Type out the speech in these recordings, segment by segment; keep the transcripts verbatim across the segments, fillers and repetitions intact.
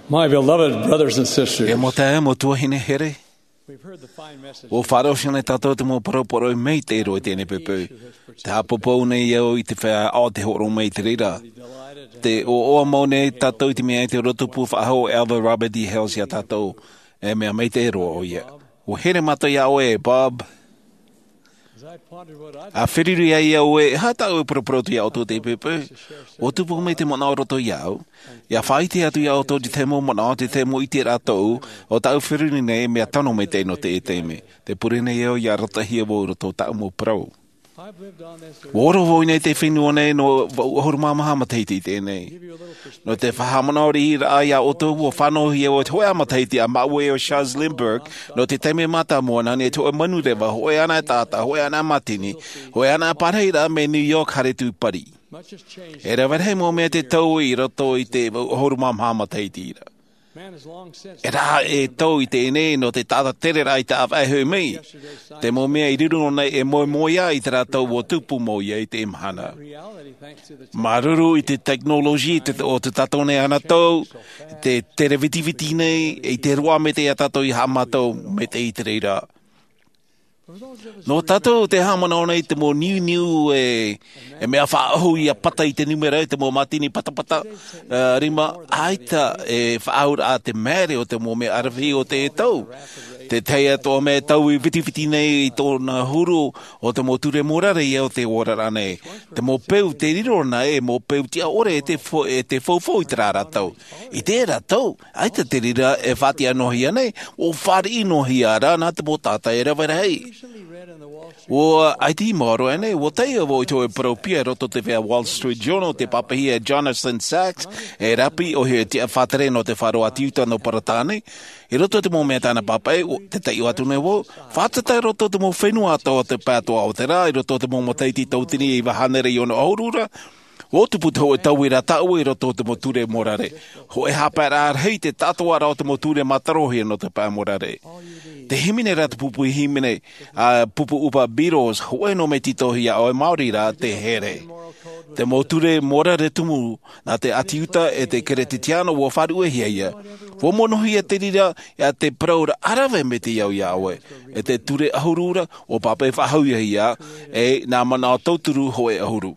My beloved brothers and sisters, E mo te mo tua hine here. we've heard the fine message O wharo shane tato te mo paroporo i mei te ero i tēne pepe. Te hapopou nei eo i te whea o te horo mei te rira. delighted Te o oa mau nei tato i te mea i te rotupu whaaho Alva Robert D. Hales ia tato. E mea mei te ero o ia. O here mata ia oe, Bob. as I pondered what I'd A whiriru ia ia oe, hata oe proprotu ia o tō te pepe. O tupu mei te mona o roto iau. Ia whaite atu ia o tō te temo mona o te temo i te ratou. O tau whiriru nei mea tano mei te no te e teme. Te pure nei eo ia ratahia wo roto tau mo prau. I've lived on this earth. Woro voi nei te whenua nei no uhuru mamaha mateiti tēnei. Give you a little perspective. No te whahamana o ri ra ia o tō o whanohi o te hoe amataiti a maue o Charles Lindbergh no te teme mata moana ne tō e manu rewa hoe ana e tāta, hoe ana matini, hoe ana pareira me New York hare tūpari. Much has changed. E rawa rei mo mea te tau i roto i te uhuru mamaha mateiti ira. Man has long since E rā e tau i tēnei no te tāta tere rai tā whaihu mei. Te mo mea i riru nei e moe moia i te rātau o tupu moia i te imhana. reality thanks to the Maruru i te teknologi te, o te tatone ana tau, te terevitiviti nei, i te roa me te atatou i hamatou me te i te reira. For those of us No tatou te hamana o nei te mo niu niu e, e mea whaahu i a pata i te numera i te mo matini patapata uh, rima aita e whaahura a te mere o te mo me arawhi o te e tau. Te teia tō me tau i vitiviti nei i tōna huru o te mo ture morare i o te orara nei. Te mo peu te riro nei e mo peu tia ore e te, fo, e te fōfō i te rā rātau. I te rātau, aita te rira e whātia nohia nei, o whāri nohia rā nā te mo tātai e rawa rei. recently read in the Wall Street O ai ti moro ene, o teia wo i tō e paropia roto te whea Wall Street Journal, te papahia Jonathan Sachs, e rapi o he te whatere no te wharo atiuta no Paratane, e roto te mō mea tāna papai, o te tei o atu nei wo, whātatai roto te mō whenua ato o te pātoa o te rā, i roto te mō moteiti tautini i wahanere i ono aurura, o tupu tau e tau i rā tau i roto te mō ture morare. Ho e hapara ar hei te tatoa rao te mō ture matarohia no te pā morare. Te himine rā te pupu i himine, a pupu upa Beatles, ho e no me titohi a o e Māori rā te here. Te mō ture morare tumu, nā te atiuta e te keretitiano o wharu e hia ia. Wo monohi e te rira, e a te praura arawe me te iau ia oe. E te ture ahurura, o pape whahau ia ia, e nā mana o tauturu ho e ahuru.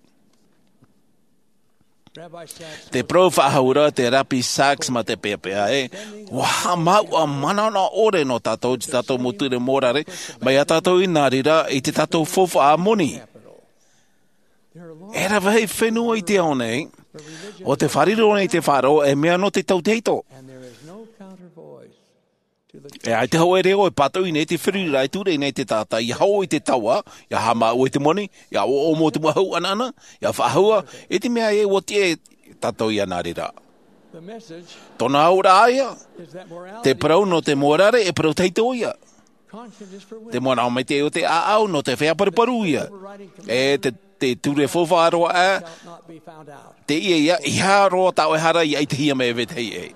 Rabbi Sachs Te pro whahaura, te rapi Sachs ma te peapea e. Waha mau a manana ore no tātou, te tātou moture morare, mai a tātou i nārira i te tātou fofa a moni. there are laws E rawa hei whenua i te ao nei, o te whariro nei te wharo, e mea no te tauteito. and there is no counter voice to the E ai te hau e reo e patou i nei te whirira i ture nei te tāta, i hau i te taua, ia hama o te moni, ia o o mo te mahau anana, ia whahua, e te mea e o te tātou i anārira. the message Tona aura aia, is that morality te parau no te morare e parau teito ia. conscience is for Te women. mona o me te o te aau no te whea paruparu ia. E te, te ture whowharoa a, Shall not be found out. te ia ia, i haroa tau e hara i ai te hia me e vetei e.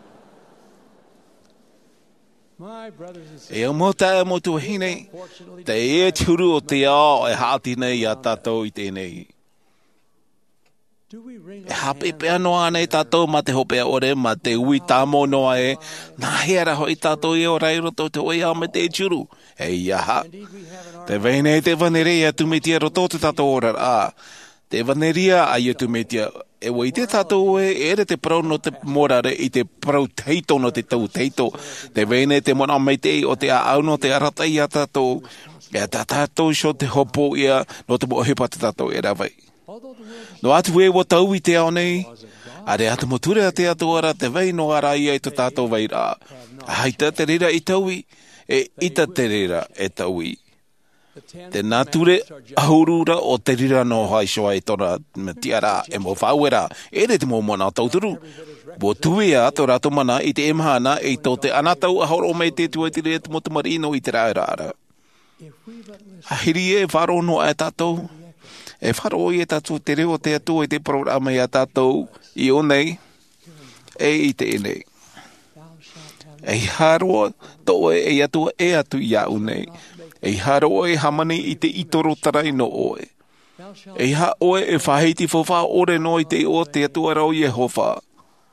My brothers and sisters, E o mota e motu hine, te e turu o te ao e haati nei a tātou i tēnei. do we wring E our hape hands pea noa nei tātou ma te hopea ore, ma te ui tāmo noa e, nā heara hoi tātou e o rai roto te oi au me te turu. E iaha, indeed we have in our te vene te vanerea tu me tia roto te tātou ora a. Te vanerea a ia tu me tia, e wa i te tātou e, ere te prau no te morare i te prau teito no te tau teito. Te vene te mona mai te o te au no te arata i a tātou, e a tā tātou sho te hopo ia no te mo hepa te tātou e rawai. although the world is No atu e wa tau i te ao nei, a re atu moture a te atu ara te vei no ara ia i te tātou vei rā. A haita te rira i taui, e ita te rira e taui. the ten Te nature ahurura o te rira no haishoa e tora me tiara e mo whauera, e re te mo mona o tauturu. Bo tuia to rato mana i te emhana e to te anatau ahoro me te tua te rea te motumarino i te rāra. if we but listen Ahiri e wharo no e tātou. E wharo i e tātou te reo te atu e te programa i a tātou i o nei, e i te enei. thou shalt have E haroa to e e atu e atu i au nei. E haroa e hamani i te itoro tarai no oe. thou shalt E ha oe e whaheiti whawha ore no i te o te atu arau Yehova.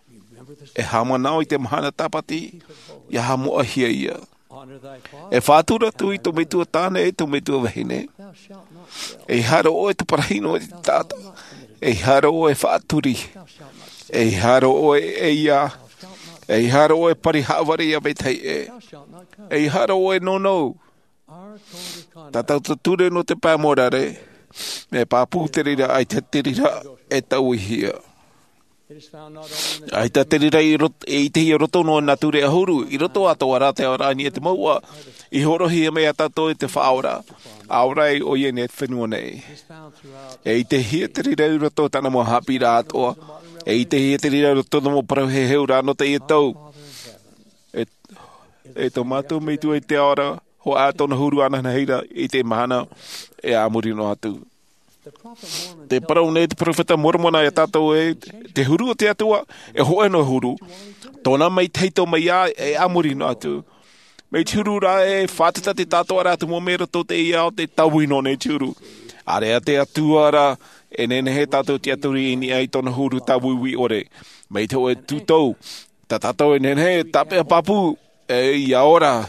e hamanao i te mahana tapati, ia hamoa hia ia. Honor thy father. E whātura tu i to metua tāne e to metua wahine. Thou shalt not kill. E haro o e tu parahino e te tāta. E haro o e whaaturi. Thou shalt not steal. E haro o e e ia. Thou shalt not. E haro o e pari hawari a betei e. Thou shalt not covet. E haro o e no no. Our code of conduct. Tātau tu ture no te pāmorare. Me pāpū te rira ai te te rira e tau i hia. It is found not only in the Ai ta te rira i roto, e te hi roto no na ture a huru. I roto ato ara te arani e te maua. I horohi e mea tato e te whaora. Aora e o ie ne whenua nei. it is found throughout E i te hi te rira i roto tana mo hapi rā atoa. E i te hi te rira i roto no mo parau he heu rā no te i tau. Father in heaven. E, e to mātou mei tu e te aora. Ho a tona huru ana na heira i te mahana e a muri no atu. The prophet Mormon Te parau nei te profeta mormona e tātou e te huru o te atua e hoe no huru. Tōna mai teito mai a e amuri no atu. Mei turu rā e whātita te tātou ara tu mo mera tō te ia o te tawui no nei turu. Are a te atua ara e nene he tātou te aturi ini ai tōna huru tawui wi ore. Mei tō e tūtou. Ta tātou e nene he tape a papu e ia ora.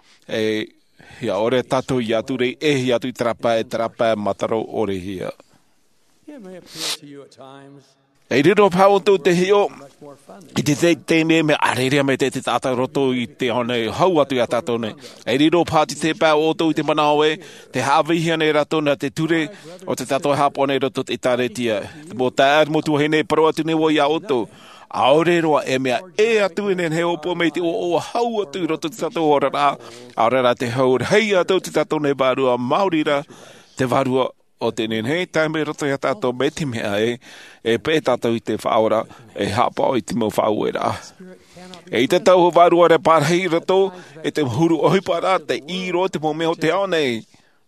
E ia ore tātou i ature e hi atu i trapa e trapa e mataro ore hia. It may appeal to you at times. E riro pāo tō te hio. Much more fun than I te te te me me arerea me te te tātou roto i te hone hau atu i a tātou nei. E riro pāti te pā o tō i te manao e, te hāwihia nei rato na te ture o te tātou hāpone roto i tāretia. Mō tā ar mo tu hene paro atu ne wo i a oto. Aore roa e mea e atu inen he opo mei te o o hau atu roto te tātou ora rā. Aore rā te hau hei atu te tātou nei vārua Māorira, te vārua o te nen hei taime roto i a tātou me te mea e, e pē tātou i te whaora, e hapa o i te mau whau e rā. spirit cannot be. E i te tau ho vārua re pārhei roto, e te huru ohipa rā, te iro te mo mea o te ao nei.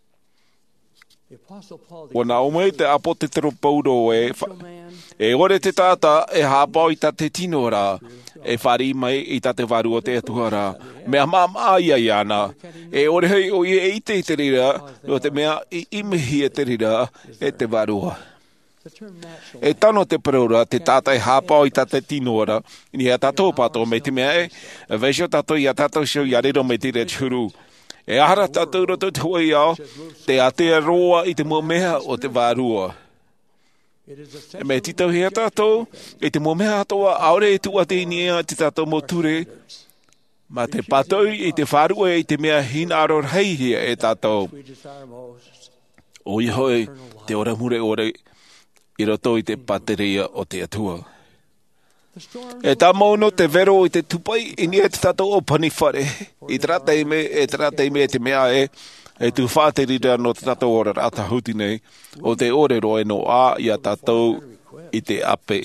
The Apostle Paul O nā o mei te apo te tero pauro e, declared, man, e ore te tāta e hapa o i ta te tino rā, e whari mai i ta te varu o te atua rā. Mea mā ia i ana, e ore hei o i e i te te rira, o te mea i imihi e te rira, e te varua. the term natural E tano te paraura, te tātai hapa o i ta te tino rā, ni a tātou pato me te mea e, e veisho tātou i a tātou shau i arero me te re turu. E ahara tātou roto te hoi ao, te atea roa i te mua mea o te varua. it is E essential me titau hea tātou, e te momea atoa, aore e tua te inia te tātou mo ture, ma te patou i te whārua i te mea hina aro hei hea e tātou. we desire most. O i hoi, te ora mure ore, i roto i te pateria o te atua. The storms E tā mauno te vero i te tupai, i nia te tātou o panifare, i tratei me, e tratei me te mea e, e tu whāterira no te tātou ora rata huti nei, o te ore roe no a i a tātou i te ape.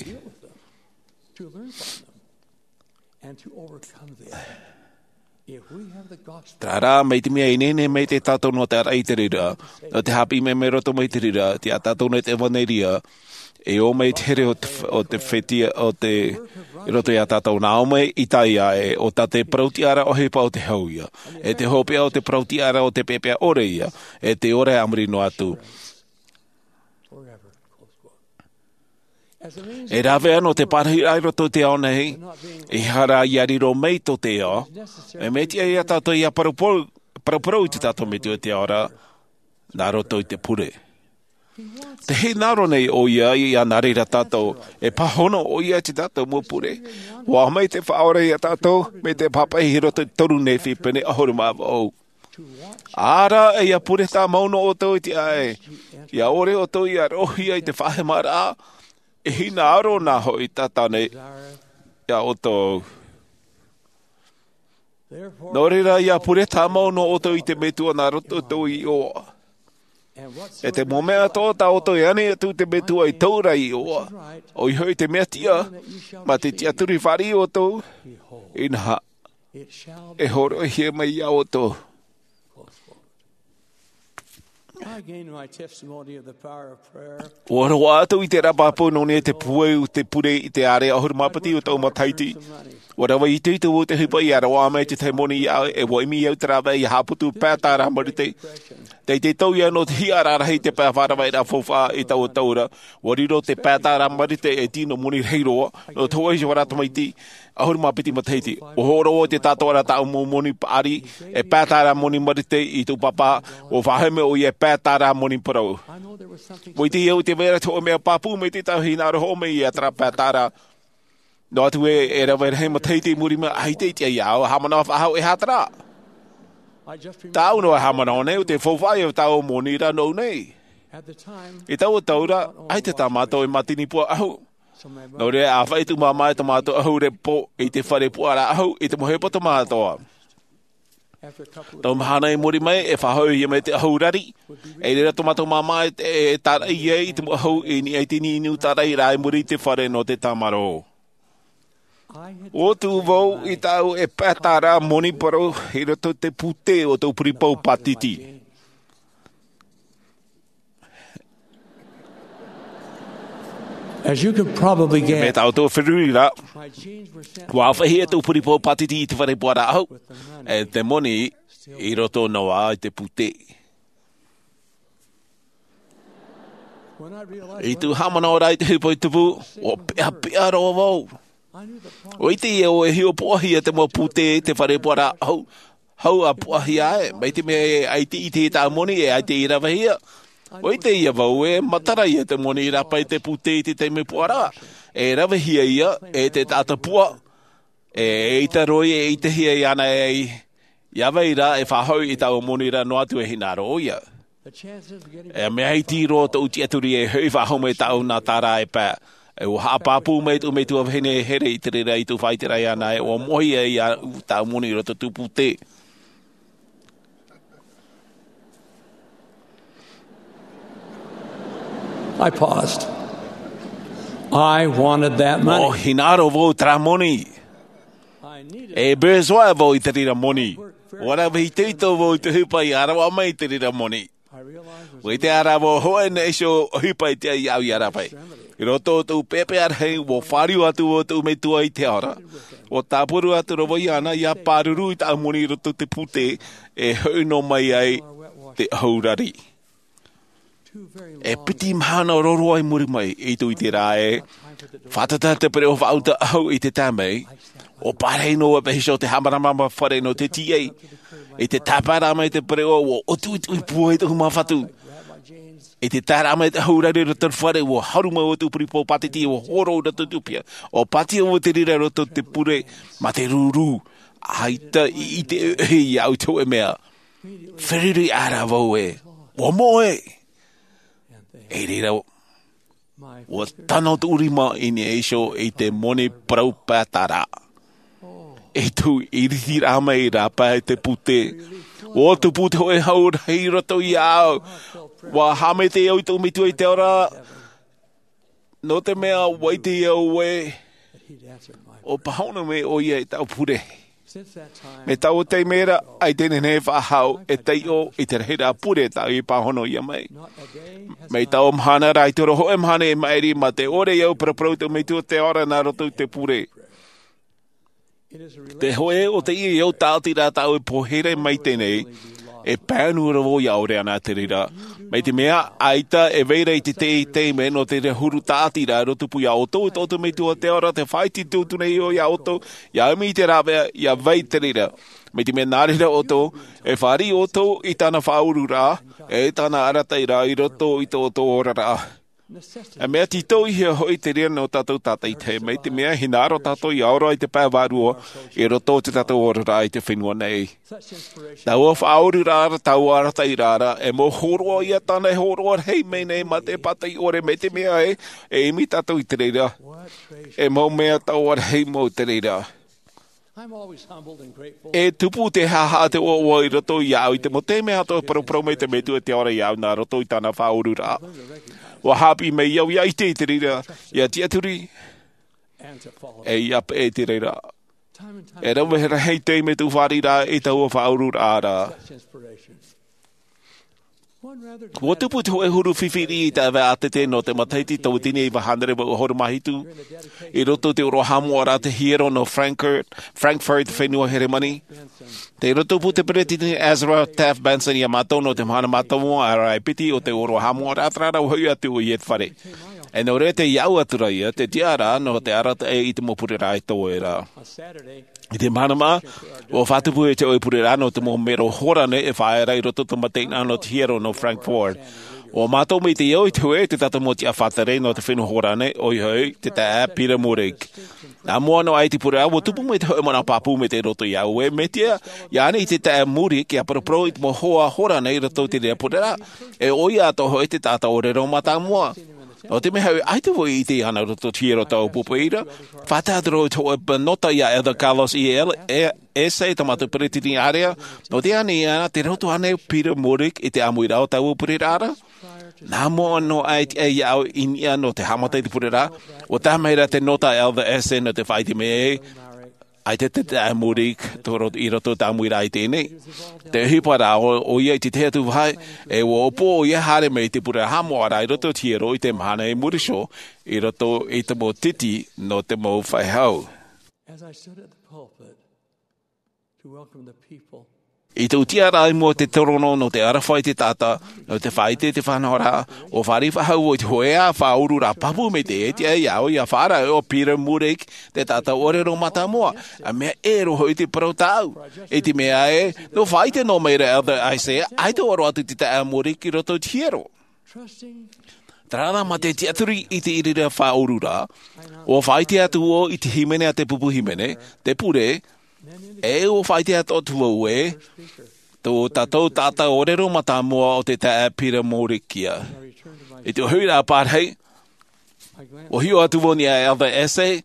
to learn from them and to overcome them. If we have the gospel, Tā rā, mei te mea i nene mei te tātou no te arai te rira, o te hapi me me roto mei te rira, te a tātou nei te waneria, e o mei te here o te, o te whetia, o te i roto i a tātou nā o mei i tai a e, o tā te prautiara o hepa o te hau ia, e te hopea o te prautiara o te pepea ore ia, e te ore amri no atu. forever. Close quote. As an angel, E rawe ano te parahi ai roto te ao nei, not being e hara i ariro mei to te ao, e mei tia i a tātou i a paraupau, paraupau i te tātou me te ao rā, nā roto i te pure. he wants Te he naro nei o ia i a narira tātou, e pahono o ia te tātou mo pure. Wa mai te whaore i a tātou, me te papai hi roto i toru nei whipene ahuru māwa au. to watch Ara e a pure tā mauno o tau i te ae. Ia ore o tau i a rohi ai te whahemara, e hina aro nā ho i tātane desire. ia o tau. Therefore, Nō reira ia pure tā mauno o tau i te metua nā roto tau i oa. and E te whatsoever momea tō tā o tau i ane atu te metua i taura i oa. O i hoi te mea tia, ma te tia turi whari o tau, behold, ina it shall e be. horo e hia mai ia o tau. Close quote. I gained my testimony of the power of prayer. O roa atu i te rapapo no ne te pueu te pure i te are ahuru mapati o tau mataiti. Some money. O rawa i te o te hipa i ara o amai te te moni i au e waimi au te rawa i haputu pētara marite. Te te tau ia no te hiara hei te pā wharawai rā fofa i tau taura. Wariro te pētara marite e tino muni reiroa. No tau eisi warata maiti. Ahuri mā piti mataiti. O horo o te tātou ara tau mo moni paari. E pētara moni marite i tu papa. O whaheme o i e pētara moni parau. Mo i te iau te vera tō mea papu me te tau hinaro ho me i a tra pētara. No atu e e rawa hei mataiti muri ma ahite i te iau. Hamana whahau e hatara. Tau no hamana o nei o te whawhai o tau moni ra no nei. I tau o taura, ai te tamato e matini pua ahu. No rea a whai tu mamai tomato ahu re po i te whare pua ra ahu i te mohepa tomatoa. Tau mahana e mori mai e whahau i me te ahu rari. E rera tomato mamai e tara i e i te ahu i ni e tini inu tara i rai muri te whare no te tamaro. O tu vau i tau e pētara moni paro i roto te pute o tau puripau patiti. As you could probably Me get, tau tō whiruri rā. my jeans were sent Wa whahi e tau puripau patiti i te whare puara au. E te moni i roto noa i te pute. when I realized I tu hamana o rai te hupoi tupu, o pea pea roa vau. I knew the problem. O ite e o e hio poahi e te mo pute te whare puara au. Hau a poahi ae, mai te mea e aiti i te tā moni e aiti i rawa hia. O ite ia vau e matara i e te moni i rapa i te pute i te teime puara. E rawa hia ia e te tāta pua. E i te roi e i te hia i ana e i. Iawa i rā e whahau i tau moni ra no atu e hina roia. The chances of getting E mea i tiro tau ti aturi e hui whahau me tau nā tāra e pā. E o haapapu me tu me tu avhene here i te rera i tu whaitera i ana e o mohi e i a tau moni roto tupu te. I paused. I wanted that O money. hinaro vau tra moni. I needed E bezoa vau i te rira moni. Ora vi teito vau i te hupa i arawa mai te rira moni. I realized was Wei te arawa hoa ne iso hupa i te ai au i arapai. I roto tu pepe arhei wo whariu atu o tu me tua i te ora. O tāpuru atu rovo i ana i a pāruru i tā moni roto te pute e hau no mai ai te haurari. too very E long. piti mahana roro ai muri mai i tu i te rā e. Whatata te pere o whauta au i te tāmei. O pārhei no a pehiso te hamaramama whare no te T A. I te tāpara mai te pere o o otu i tui pua i te humawhatu. Grabbed my jeans. I te tāra mai te haurare roto whare o haruma o tu puripo patiti o horo roto tupia. O pati o te rira roto te pure ma te ruru. Aita i te uhi au tau e mea. Whiriri ara vau e. O moe. And they, E rira my o tano tu urima i ni eiso i te mone prau pātara. E tu i riti rama i rapa e te pute. O tu pute o e haur hei roto i au. Wa hame te au i tau mitu i te ora. No te mea waite i au e. that he'd answered my. O pahona me o ia i tau pure. Since that time, Me tau te mera ai tene ne whahau e tei o i te rehera pure tau i pahono ia mai. not a day has Mei tau mhana rai toro ho e mhane e maeri ma te ore iau praprau te meitua te ora nā roto te pure. it is a Te hoe o te ia iau tāti rā tau e pohere mai tenei e pānu ravo i aore ana te rira. Mei te mea aita e veira i te te i teime no te rehuru tāti rā rotupu i auto i tōtu mei tua te ora te whaiti tūtune i o i auto i aumi te rāwea i a vei te rira. Mei te mea nārira oto e whari oto i tāna whauru rā e tāna aratai rā i roto i tō tō ora rā. necessity. A mea tito i hea hoi te rea no tātou tātai te mei te mea hinaro tātou i aura i te pāwarua i roto te tātou ora rā i te whenua nei. Such inspiration. Tau o whaoru rāra, tau ara tai rāra, e mo horoa ia tāna e horoa hei mei nei ma te patai ore me te mea e, e imi tātou i te reira, What treasure. e mo mea tau ar hei mo te reira. I'm always humbled and grateful. E tupu te haha te o o i roto i au i te mo te mea to pro pro me te metu e te ora i au nā roto i tāna whaoru rā. Learn to recognize Wa hapi me iau i te i te reira, ia tia turi, and to follow. e iap e te reira. Time and time. E rawe hera hei te me tu whari rā e tau o whaoru rā rā. Such inspiration. Kua tupu tu e huru whiwhiri i tā wea ate te no te mataiti tau tine i wahanere wa uhoro mahitu. I roto te uro hamu ara te hero no Frankfurt, Frankfurt whenua here mani. Te roto pu te pereti te Ezra Taft Benson i a mātou no te mahana mātou a rai piti o te uro hamu ara atrara o hui atu o iet whare. E no re te iau atura ia, te tiara no te arata e i te mopure rai tō e rā. I te manama, o whatupu e te oi pure rā no te mo mero horane e whaera i roto te mateina no te hero no Frankfurt. O mātou mi te iau i te ue te tata mo te a whatare no te whenu horane o i hoi te ta a pira murik. Nā mua no ai te pure rā, o tupu me te hoi mana papu me te roto iau e me tia, iane i te ta a murik i a parapro i te mo hoa horane i roto te rea pure rā. E oi ato hoi te tata o rero mata mua. O te meha ai te voi i te ana roto tiero tau pupuira. Whātātaro i tō nota ia Elder Carlos i e ese i tamatu peretini area. No te ane i ana te roto ane Peter Murik i te amuira o tau upurira. Nā mua no ai te e iau inia no te hamata i te purira. O tā meira te nota Elder ese no te whaiti me e. Ai te te te amurik tōro i roto tā muira i tēnei. Te hipara o, o ia i te te atu vai, e o opo o ia hare mei te pura hamoara i roto tiero i te mahana e murisho, i roto i te mo titi no te mo whaihau. As I stood at the pulpit to welcome the people, I te utia rai mo te torono no te arawhai te tata, no te whaite te whanora, o whari whahau o te hoea whauru ra papu me te eti ai au i a whara o Peter Murik, te tata orero mata moa, a mea e roho i te parotau. E te mea e, no whaite no meira Elder ai se, ai te oro atu te ta Murik i roto tiero. Trana ma te tiaturi i te irira whauru ra, o whaite atu o i te himene a te pupu himene, te pure, e o whaite ato tua ue, tō tātou tāta orero mata mua o te tā Peter Morikia. I te hui rā pārhei, o hio atu woni a Elder Ese,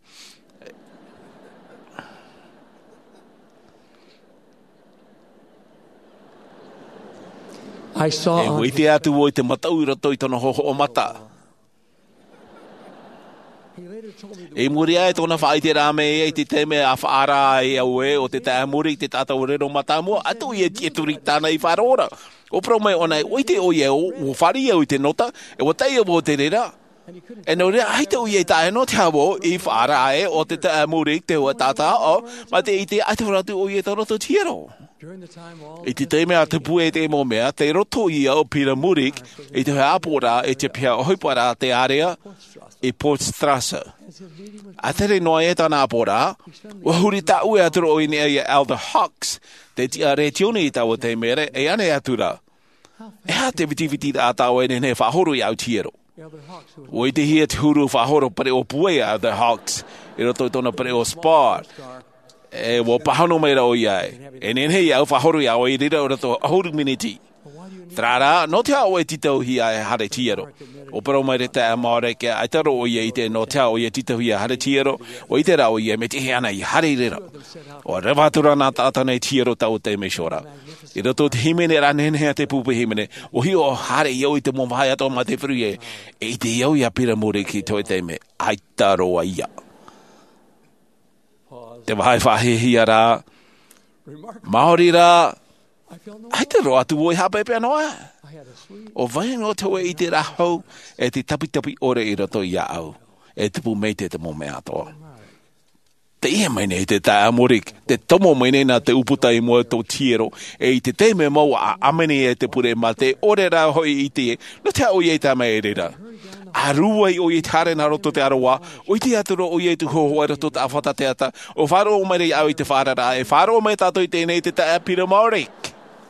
I saw e wei te atu o i te matau i roto i tono hoho o mata. E muri ai tōna whaite rā me e te teme a whaara e au e o te tā muri te tāta o rero mata mua, atu i e tieturi tāna i wharora. O pro mai o nei, oi te o i e o, o whari au i te nota, e o tei o te rera. E no rea, ai te o i e tae no te hawo i whaara e o te tā muri te hoa tāta o, ma te i te ai te wharatu o i e tōroto tiero. I te teme a te pue te mo mea, te roto i au Peter Murik, i te hapora e te pia o hoipara te area, i Port Strasser. A tere noa e tāna apora, wa huri ta ue aturo o ini e Elder Hawks, te tia retione i tau te mere, e ane atura. E ha te vitiviti a tau e nene whahoro i au tiero. O i te hia te huru whahoro pare o pue a Elder Hawks, i roto i tona pare o Spar. E wo pahano meira o iai. E nene i au whahoro i au i rira o roto ahuru miniti. Trara, no te au e titau hi a hare tiero. O pero mai reta a maore ke ai taro o ia i te no te au i e titau hi a hare tiero, o i te rao i e me te heana i hare rira. O rewatura nā tātana i tiero tau te me shora. I roto te himene ra nenea te pupu himene, o hi o hare iau i te momahai ato ma te whiru e, e i te iau i a Peter Murik ki toi te me, ai taro a ia. Te wahai whahihi a rā, Māori rā, ai te roa tu oi hapepe anoa. O vai no te i te rahau e te tapitapi ore i roto i au. E tupu mei te te mo mea atoa. Te ia mene i te tā Murik, te tomo mene na te uputa i mua tō tiero, e i te te me mau a amene e te pure ma te ore rā hoi i te, no te au i e tā mea e rira. A rua i o i tare na roto te aroa, o i te aturo o i e tu hoho roto te awhata te ata, o wharo o mere au i te wharara, e wharo o me tato i tēnei te tā Peter Murik.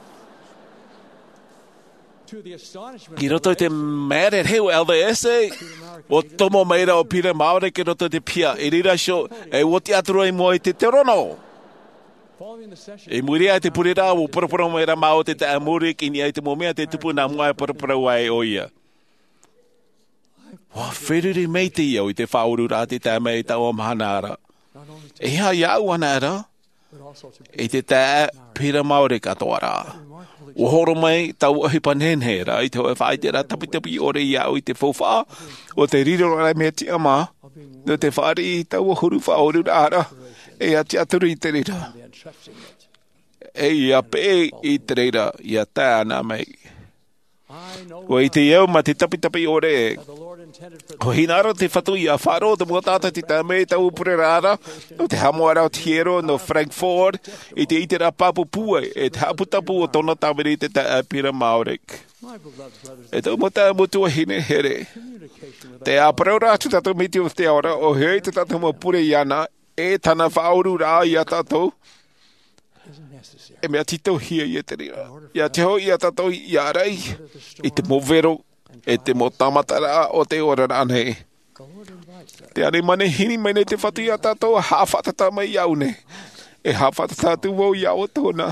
Ki roto te mere reo Elder Ese, o tomo meira o Peter Murik ki roto te pia, e rira sho, e o te aturo i mua i te te rono. E muri ai te purira o poroporo meira mao te tā Murik, i ni ai te momea te tupu na mua e poroporo ai o ia. Wa whiriri mei te iau i te whauru rā te tā mei tau o mahanara. E ha iau ana ara, e te tā Peter Murik atoa rā. O horo mai tau ahipa nenhera i te hoa whaitera tapitapi ore iau i te fōwha, o te riro rai mea tia mā, no te whaari i tau o huru whaoru rāra, e a te aturu i te rira. E i a pē i te rira, i a tāna mei. I know Ko i te iau ma te tapi tapi ore. that the Lord intended for Ko hinaro te whatu i a wharo te mua tata te tame tau pure rara. No te hamoara o Tiero no Frankfurt. I te itera papu pua. E te haputapu o tona tamere te ta apira Maurek. my beloved brothers E tau mata mutua hine here. communication with Te a praura atu tatu miti o te ora. O hei te tatu mo pure iana. E tana whauru rā i a tatou. isn't necessary. E mea tito hia i e te ria. Ia te hoi i a tatou i a rei. I te movero. E te mo tamatara o te ora rānei. The Lord invites us. Te are mane hini mai nei te whatu i a tātou, hawhatata mai iau ne. E hawhatata tu wau iau tōna.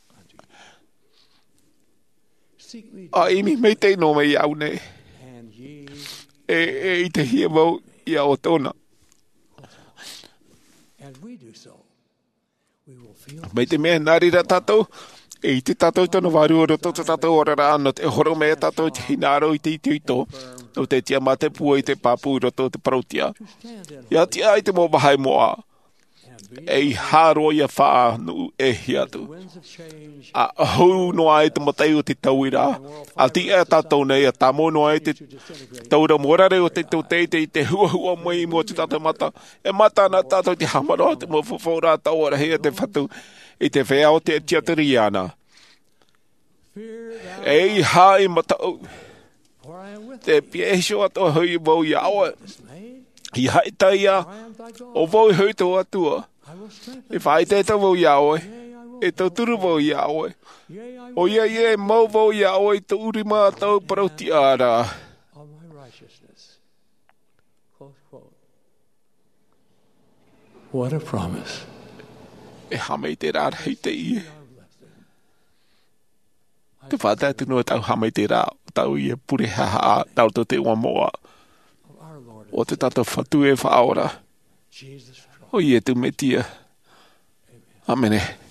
Seek me, A imi mei te no mai iau ne. and ye E, e i te hia wau iau tōna. as we do so, we will feel Mei te mea nari ra tātou. E i te tātou tono waru o roto te tātou ora rāno. Te horo mea tātou te hinaro i te iti ito. O te tia ma te pua i te papu i roto te parautia. to stand in Ia tia ai te mō bahai moa. and be E i haro ia wha nu e hiatu. winds of change A hou no ai te matei o te tauira. A ti e tātou nei, a tamo no ai te to disintegrate. taura morare o te tau teite i te hua hua mai mo te tātou mata. E mata na tātou te hamaro te mo whawhora tau ora hea te whatu i te whea o te tiatari ana. Fear thou, E i hai matau for I am with te thee. piesho ato hui wau i awa. Dismayed, I hai taia for I am thy God. o wau hui tō atua. I will strengthen E whai te tau wau i awe. thee. Yea, I will E tau turu wau i awe. Yea, I O will ia ia e mau wau i awe i tau urima tau parauti ara. of my righteousness. Close quote. What a promise. E hamei te rā hei te i. We are blessed. Te whātai tunu tau hamei te rā. Tau i e pure haha tau to te ua moa. Of our Lord O te tātou whatu e whaora. Jesus Christ. O i e tu metia. Amene.